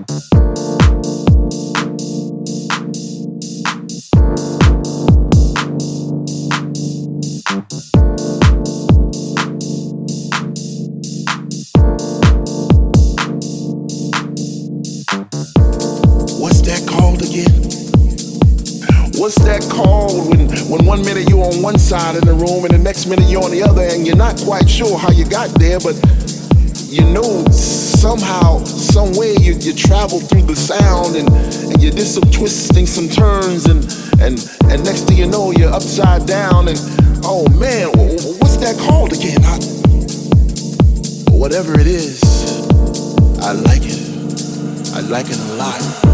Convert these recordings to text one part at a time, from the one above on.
What's that called again? What's that called when 1 minute you're on one side of the room and the next minute you're on the other and you're not quite sure how you got there, but you know somehow, some way you travel through the sound and you did some twisting, some turns and next thing you know you're upside down and oh man, what's that called again? Whatever it is, I like it. I like it a lot.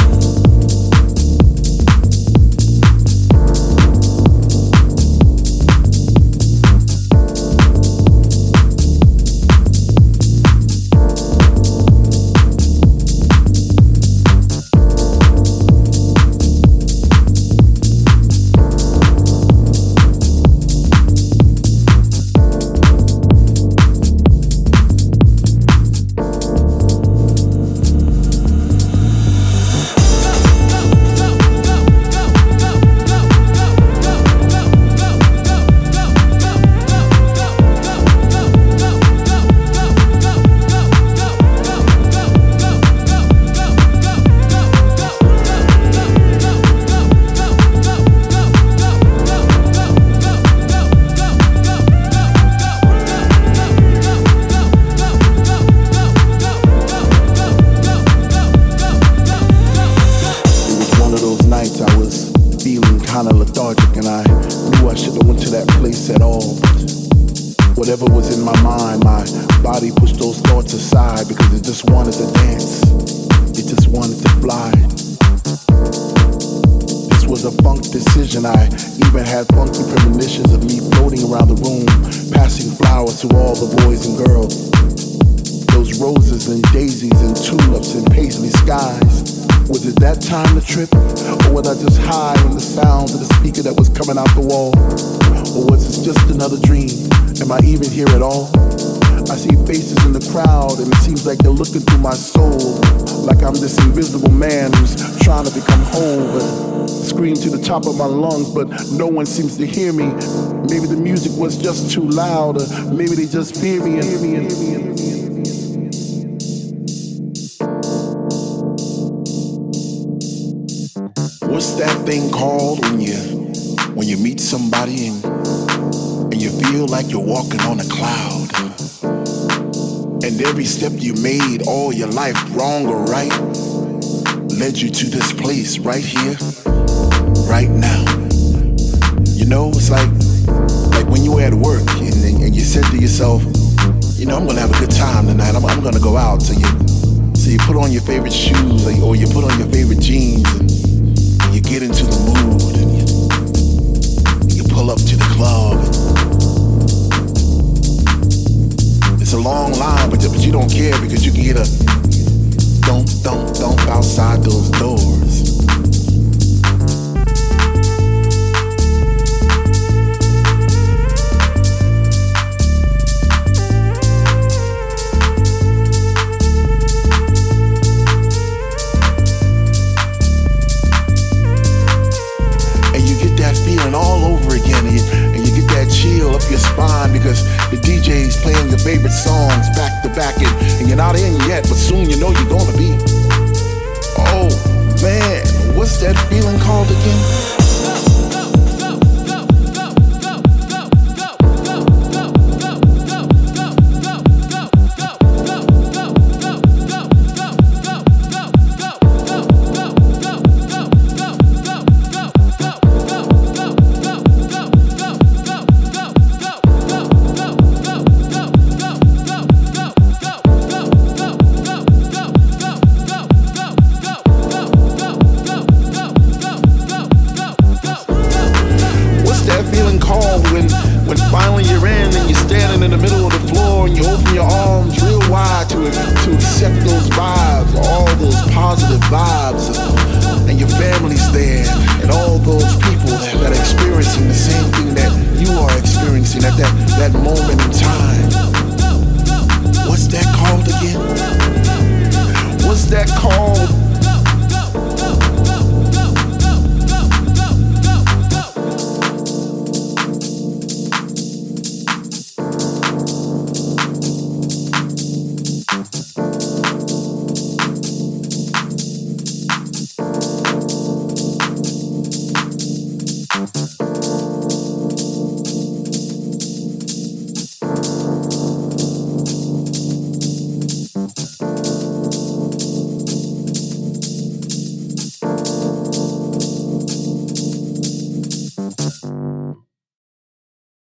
Whatever was in my mind, my body pushed those thoughts aside because it just wanted to dance. It just wanted to fly. This was a funk decision. I even had funky premonitions of me floating around the room, passing flowers to all the boys and girls. Those roses and daisies and tulips and paisley skies. Was it that time to trip? Or was I just high on the sound of the speaker that was coming out the wall? Or was it just another dream? Am I even here at all? I see faces in the crowd and it seems like they're looking through my soul, like I'm this invisible man who's trying to become whole, but scream to the top of my lungs, but no one seems to hear me. Maybe the music was just too loud, or maybe they just fear me. What's that thing called when you meet somebody and you feel like you're walking on a cloud? And every step you made all your life, wrong or right, led you to this place right here, right now. You know, it's like when you were at work and you said to yourself, you know, I'm gonna have a good time tonight. I'm gonna go out. So you put on your favorite shoes or you put on your favorite jeans and you get into the mood and you pull up to the club. It's a long line, but you don't care because you can get a thump outside those doors. All over again, and you get that chill up your spine because the DJ's playing your favorite songs back to back, and you're not in yet, but soon you know you're gonna be. Oh man, what's that feeling called again? When finally you're in and you're standing in the middle of the floor and you open your arms real wide to accept those vibes, all those positive vibes